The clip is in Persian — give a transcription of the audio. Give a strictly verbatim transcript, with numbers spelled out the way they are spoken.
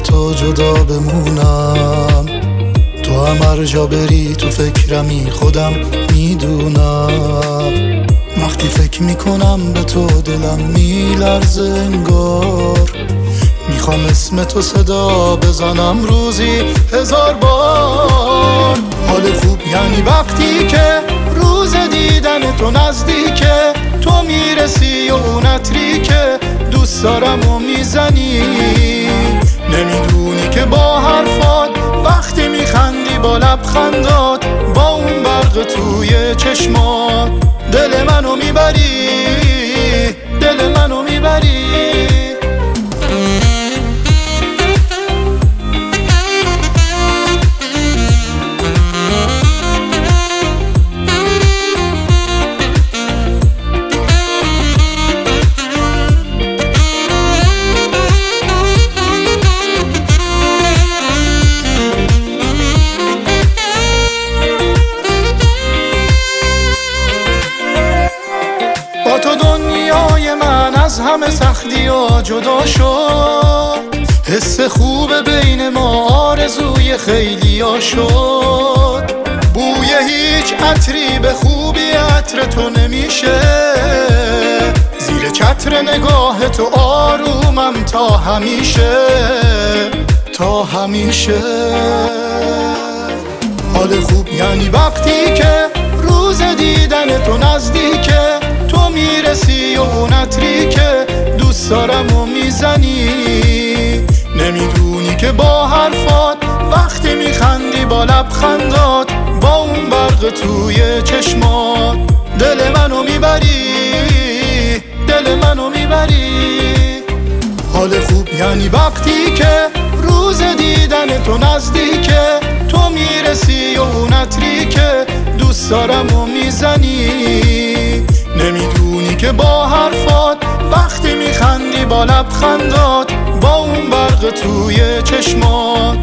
تو جدا بمونم. تو هم هر جا بری تو فکرمی، خودم میدونم. وقتی فکر میکنم به تو دلم میلرزه انگار. میخوام اسم تو صدا بزنم روزی هزار بار. حال خوب یعنی وقتی که روز دیدن تو نزدیکه، تو میرسی و اون عطری که دوست دارم و میزنی. نمیدونی که با حرفات وقتی میخندی با لبخندات، با اون برق توی چشمات دل منو میبری، دل منو میبری. با تو دنیای من از همه سختی ها جدا شد. حس خوب بین ما آرزوی خیلی ها شد. بوی هیچ عطری به خوبی عطر تو نمیشه. زیر چتر نگاه تو آرومم تا همیشه، تا همیشه. حال خوب یعنی وقتی که روز دیدن تو نزدیکه، تو میرسی و اون عطری که دوست دارم و میزنی. نمیدونی که با حرفات وقتی میخندی با لبخندات، با اون برق توی چشمات دل منو میبری، دل منو میبری. حال خوب یعنی وقتی که روز دیدن تو نزدیکه، تو میرسی و اون عطری که دوست دارم و میزنی. نمیدونی که با حرفات وقتی میخندی با لبخندات، با اون برق توی چشمات